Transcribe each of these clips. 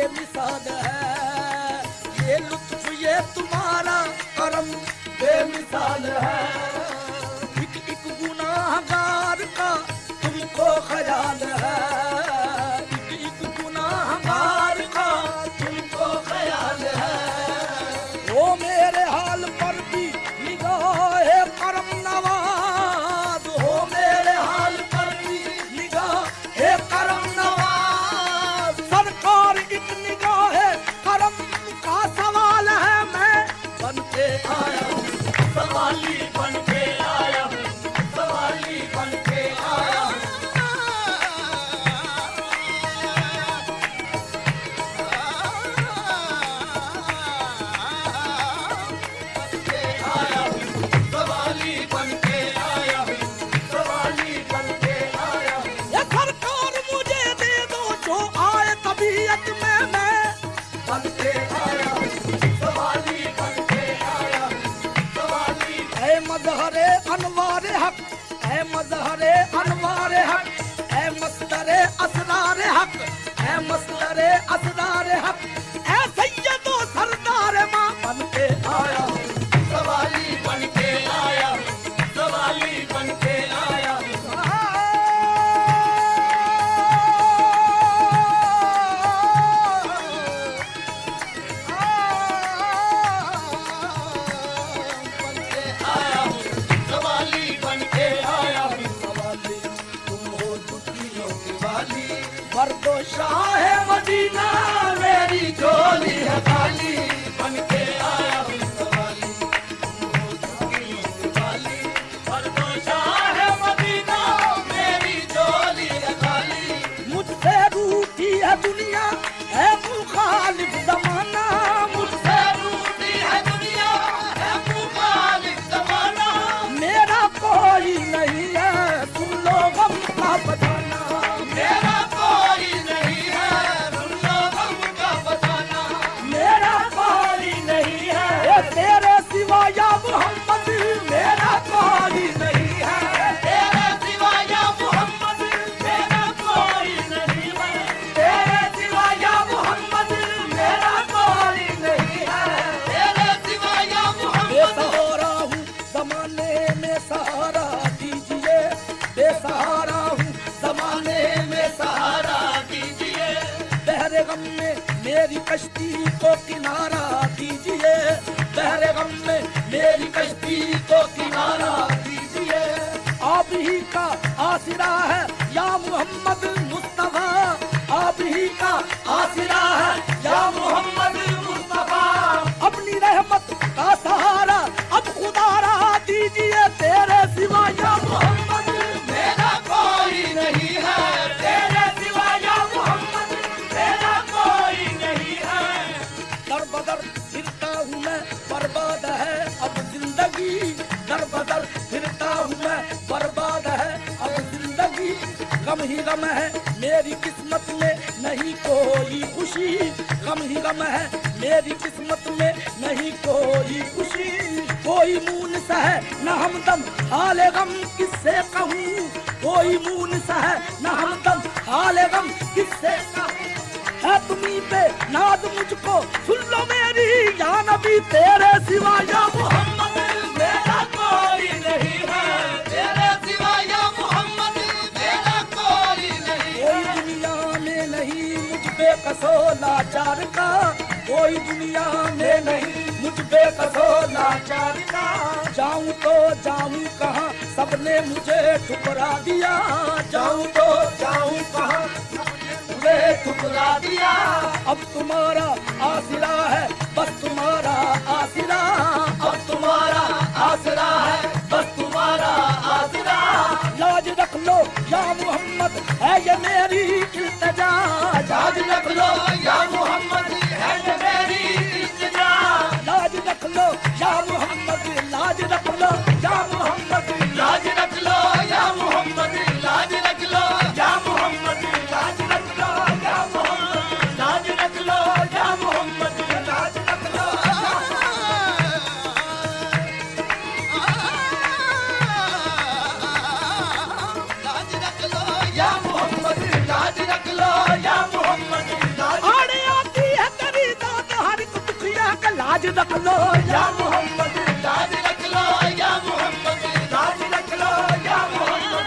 बेमिसाल है, ये लुत्फ ये तुम्हारा करम बेमिसाल है। एक एक गुनाहगार का तुमको ख्याल है, एक एक गुनाहगार का तुमको ख्याल है। वो मेरे हाल पर भी निगाहे करम नवाज, हो मेरे हाल पर भी निगाहे करम नवाज। सरकार एक निगाहे करम का सवाल है, मैं बन के आया हूँ सवाली, बन के आया हूँ सवाली, बन के आया हूँ। सवाली बन के आया हूँ, सवाली बन के आया हूँ। ये सरकार मुझे दे दो जो आए तबीयत में, मैं बन के आया हूँ सवाली, बन के आया हूँ सवाली। ऐ मज़हरे अनवारे हक, ऐ मज़हरे अनवारे हक, ऐ मस्दरे असरारे हक, ऐ मस्दरे असरारे हक, ऐ सैयदो सरदार माँ बन के आया हूँ सवाली, बन के आया हूँ सवाली, बन के आया हूँ। बन के आया हूँ सवाली, बन के आया हूँ सवाली। तुम हो दुनियों की वाली, मर्दो शाह मदीना, मेरी झोली है खाली। बन के आया हूँ सवाली, तुम हो दुनियों की वाली, मर्दो शाह मदीना, मेरी झोली है खाली। मुझसे रूठी है दुनिया, है मुखालिफ ज़माना, मुझसे रूठी है दुनिया, है मुखालिफ ज़माना। मेरा कोई नहीं है, सुन लो गम का बचाना, मेरा कोई नहीं है, सुन लो गम का बचाना। मेरा कोई नहीं है, ये तेरे सिवा या मोहम्मद, मेरा कोई नहीं है, तेरे सिवा या मोहम्मद, मेरा कोई नहीं है, तेरे सिवा या मोहम्मद, मेरा कोई नहीं है, तेरे सिवा या मोहम्मद। बेसहारा हूँ ज़माने में सहारा दीजिए, बेसहारा हूँ ज़माने में सहारा दीजिए। बहरे गम में मेरी कश्ती को किनारा दीजिए, बहरे गम में मेरी कश्ती को किनारा दीजिए। आप ही का आसिरा है या मोहम्मद मुस्तफा, आप ही का आसिरा है या मोहम्मद मुस्तफा। अपनी रहमत का सहारा अब खुदारा दीजिए, तेरे सिवा या मोहम्मद, मेरा कोई नहीं है, तेरे सिवा या मोहम्मद, मेरा कोई नहीं है। दर बदर फिरता हूँ मैं, बर्बाद है अब जिंदगी, दर बदर फिरता हूँ मैं, बर्बाद है अब जिंदगी। गम ही गम है मेरी किस्मत में, नहीं कोई खुशी, गम ही गम है मेरी किस्मत में, नहीं कोई खुशी। कोई मून सा है न हमदम हाले गम किससे कहूँ, कोई मून सा है न हमदम हाले गम किससे कहूँ। है तुम्हीं पे नाज मुझको, सुन लो मेरी या नबी, तेरे सिवा या मोहम्मद, मेरा कोई नहीं है, तेरे सिवा या मोहम्मद, मेरा कोई नहीं है। कोई दुनिया में नहीं मुझ पे कसो लाचार का, कोई दुनिया में नहीं मुझ पे कसो लाचार का। जाऊं तो जाऊं कहाँ, सबने मुझे ठुकरा दिया, जाऊं तो जाऊं कहाँ, सबने ठुकरा दिया। अब तुम्हारा आसिरा है, बस तुम्हारा आसिरा, अब तुम्हारा आसिरा है, बस तुम्हारा आसिरा। लाज रख लो या मोहम्मद, है ये मेरी इल्तिजा, लाज रख लो या मोहम्मद, है ये मेरी इल्तिजा। लाज रख लो या मोहम्मद, लाज रख लो या मोहम्मद, लाज रख लो या मोहम्मद, लाज रख लो या मोहम्मद, लाज रख लो या मोहम्मद, लाज रख लो या मोहम्मद, लाज रख लो। रख लो या मोहम्मद, लाज रख लो या मोहम्मद, लाज रख लो या मोहम्मद।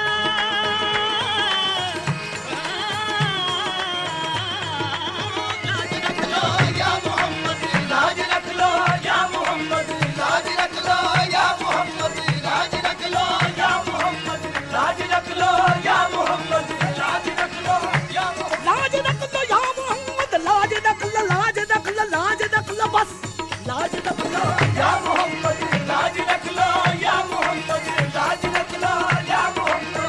लाज रख लो या मोहम्मद, लाज रख लो या मोहम्मद, लाज रख लो या मोहम्मद, लाज रख लो या मोहम्मद, लाज रख लो या मोहम्मद, लाज रख लो या मोहम्मद, लाज रख लो या मोहम्मद, लाज रख लो, लाज रख लो, लाज रख लो, बस लाज रख लो या मोहम्मद, लाज रख लो या मोहम्मद, लाज रख लो या मोहम्मद।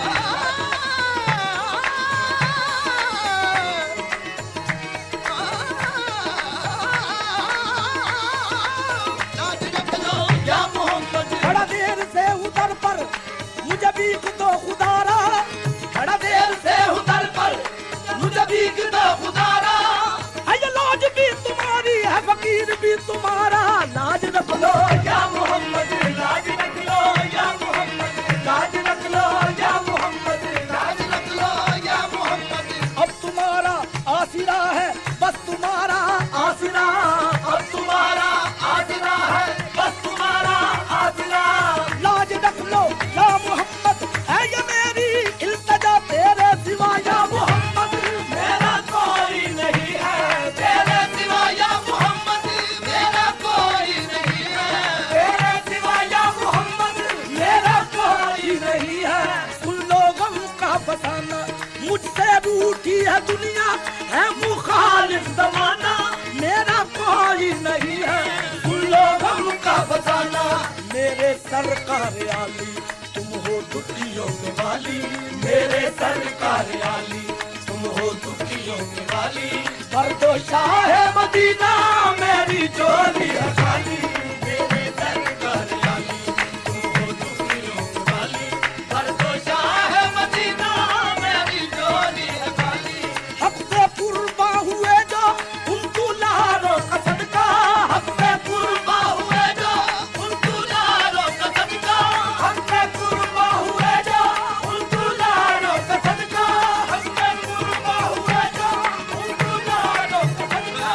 लाज रख लो या मोहम्मद। बड़ा देर से उधर पर मुझे भीख दो खुदारा, बड़ा देर से उधर पर मुझे भीख दो खुदारा। है लाज भी तुम्हारी है फकीर भी तुम्हारा, लाज रख लो या मोहम्मद, लाज रख लो या मोहम्मद, लाज रख लो या मोहम्मद, लाज रख लो या मोहम्मद। अब तुम्हारा आसिरा है बस तुम्हारा आसिरा, अब तुम्हारा आसिरा है बस तुम्हारा आसिरा। लाज रख लो या मोहम्मद, है ये मेरी इल्तिजा तेरे सिवा या मोहम्मद, मेरा कोई नहीं है तेरे सिवा या मोहम्मद, मेरा कोई नहीं है तेरे सिवा या मोहम्मद, मेरा कोई नहीं है। उन लोगों का फसाना मुझसे रूठी है दुनिया, है मुखालिफ जमाना, मेरा कोई नहीं है। उन लोगों का फसाना मेरे सरकार आली, तुम हो दुखियों के वाली, मेरे सरकार आली, तुम हो दुखियों के वाली। फर्दो शाह मदीना मेरी झोली है खाली, मेरे सरकार आली, तुम हो दुखियों के वाली। फर्दो शाह मदीना मेरी झोली है खाली। हक से कुर्बा हुए जो उन दुलारों का सदका, हक से कुर्बा हुए जो उन दुलारों का सदका, हक से कुर्बा हुए जो उन दुलारों का सदका, हक से कुर्बा हुए जो उन दुलारों का सदका।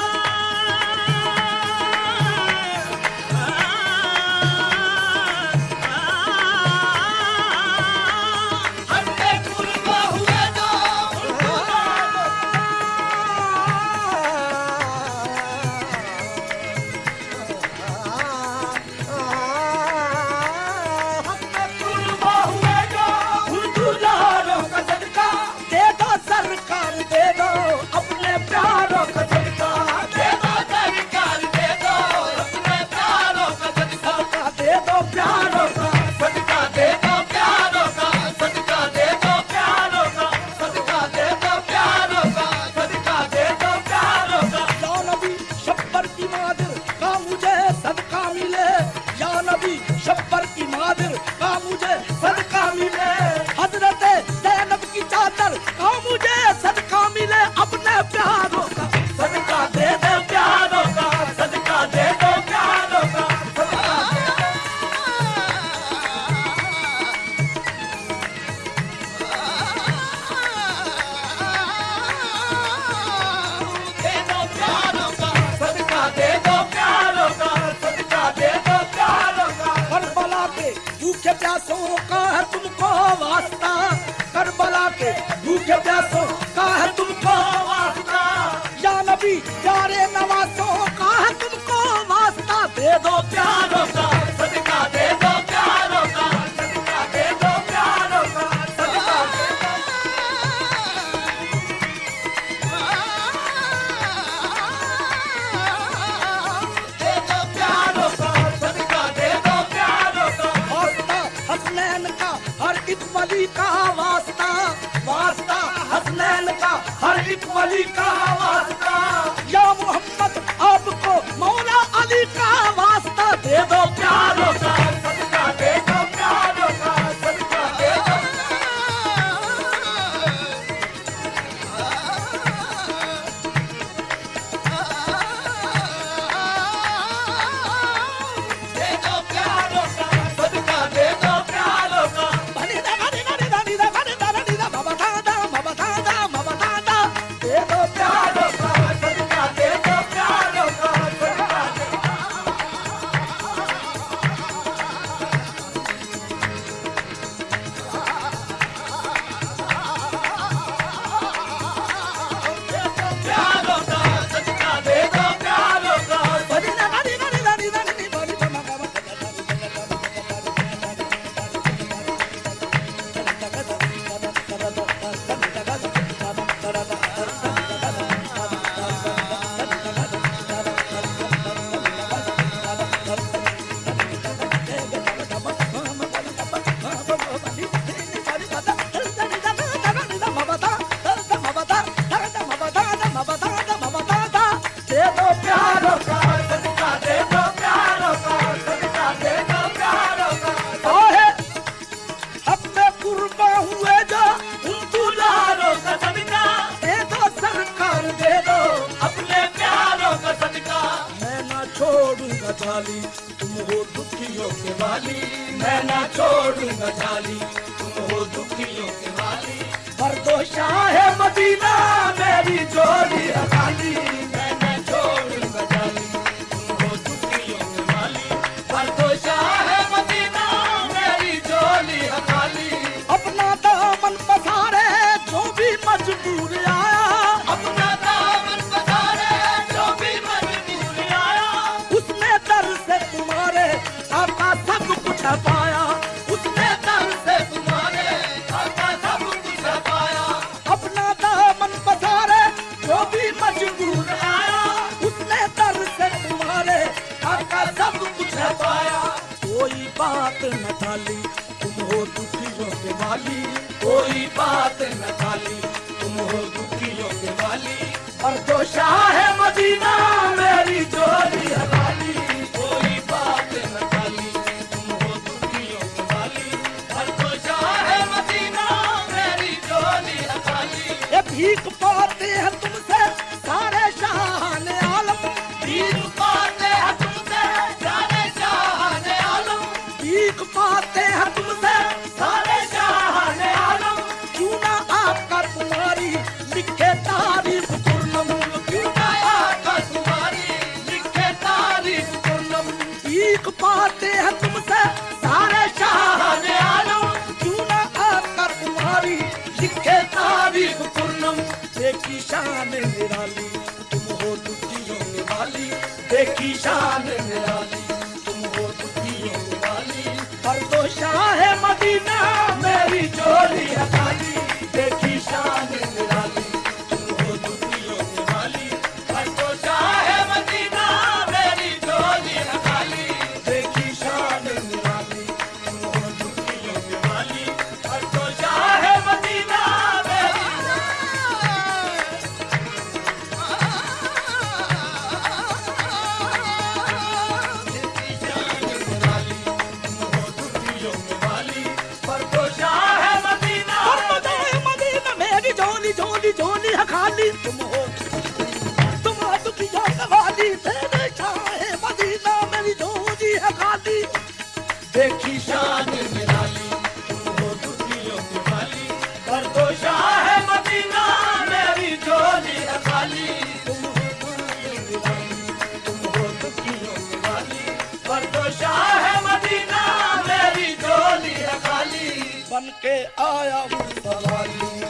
हक से कुर्बा हुए जो उन कुर्बा हुए जो उन दुलारों का सदका। दे दो सरकार दे दो अपने प्यारों का सदका, दे दो सरकार दे दो अपने प्यारों का सदका, दे दो प्यारों का सदका, दे दो प्यारों का सदका, दे दो प्यारों का सदका, दे दो प्यारों का सदका, दे दो प्यारों का। या नबी शब्बर की मादिर का मुझे सदका मिले, या नबी शब्बर की मादिर का मुझे सदका मिले। हजरत ज़ैनब की चादर का मुझे सदका मिले, अपने प्यारों का सदका दे दो, प्यारों का सदका दे दो, प्यारों का सदका दे दो। दे दो प्यारों का सदका दे दो, प्यारों का सदका दे दो, प्यारों का। करबला के भूखे प्यासों का है तुमको वास्ता, करबला के भूखे प्यासों का है तुमको वास्ता। या नबी प्यारे नवासों का है तुमको वास्ता, दे दो प्यारों का सदका दे दो, प्यारों का सदका दे दो, प्यारों का सदका दे दो। दे दो प्यारों का सदका दे दो, प्यारों का वास्ता। हसनैन का हर एक वली का वास्ता, वास्ता हसनैन का हर एक वली का वास्ता। या मोहम्मद आपको मौला अली का वास्ता, दे दो प्यारों का सदका दे दो, प्यारों का सदका दे दो। दे दो प्यारों का सदका दे दो, प्यारों का। बाबा दादा दे दो प्यारों का सदका कुर्बान हुए जो उन दुलारों का सदका, दे दो सरकार दे दो अपने प्यारों का सदका। मैं ना छोड़ूंगा झाली, तुम हो दुखियों के वाली, मैं ना छोड़ूंगा झाली, तुम हो दुखियों के वाली। भर दो शाह मदीना मेरी झोली खाली, मैं ना छोड़ूंगा झाली, तुम हो दुखियों के वाली। भर दो शाह मदीना मेरी झोली खाली। अपना दामन पसारे जो भी मजबूर आया, अपना दामन पसारे जो भी मजबूर आया, उसने दर से तुम्हारे आपका सब कुछ पाया, उसने दर से तुम्हारे आपका सब कुछ पाया। अपना दामन पसारे जो भी मजबूर आया, उसने दर से तुम्हारे आपका सब कुछ पाया। कोई बात न टाली, तुम हो दुखियों के वाली, कोई बात न टाली, तुम हो दुखियों के वाली। और जो शाह मदीना मेरी झोली हवाली, कोई बात न टाली, तुम हो दुखियों के वाली। और जो शाह मदीना मेरी झोली हवाली। ये भीख पाते हैं तुमसे सारे शाहाने आलम, भीख पाते हैं तुमसे सारे शाहाने आलम, भीख पाते हैं तुमसे सारे शाहाने आलम। क्यों ना आपका तुम्हारी लिखे तारीफ पूर्णम, क्यों ना आपका तुम्हारी लिखे तारीफ पूर्णम। भीख पाते हैं तुमसे सारे शाहाने आलम, क्यों ना आपका तुम्हारी लिखे तारीफ पूर्णम। देखी शान निराली, तुम हो दुखियों के वाली, देखी शान निराली, तुम हो दुखियों के वाली। पर दो शाह मदीना मेरी झोली खाली, देखी शान निराली, तुम हो दुखियों के वाली। पर दो शाह मदीना मेरी झोली खाली, देखी शान निराली, तुम हो दुखियों के वाली। पर दो शाह मदीना मेरी झोली झोली खाली। तुम हो दुखियों के वाली, तेरे शाह मदीना मेरी झोली है खाली। देखी शान निराली, तुम हो दुखियों के वाली। पर दो शाह मदीना मेरी झोली है खाली, तुम हो निराली, तुम हो दुखियों के वाली। पर दो शाह मदीना मेरी झोली है खाली। बन के आया हूँ सवाली।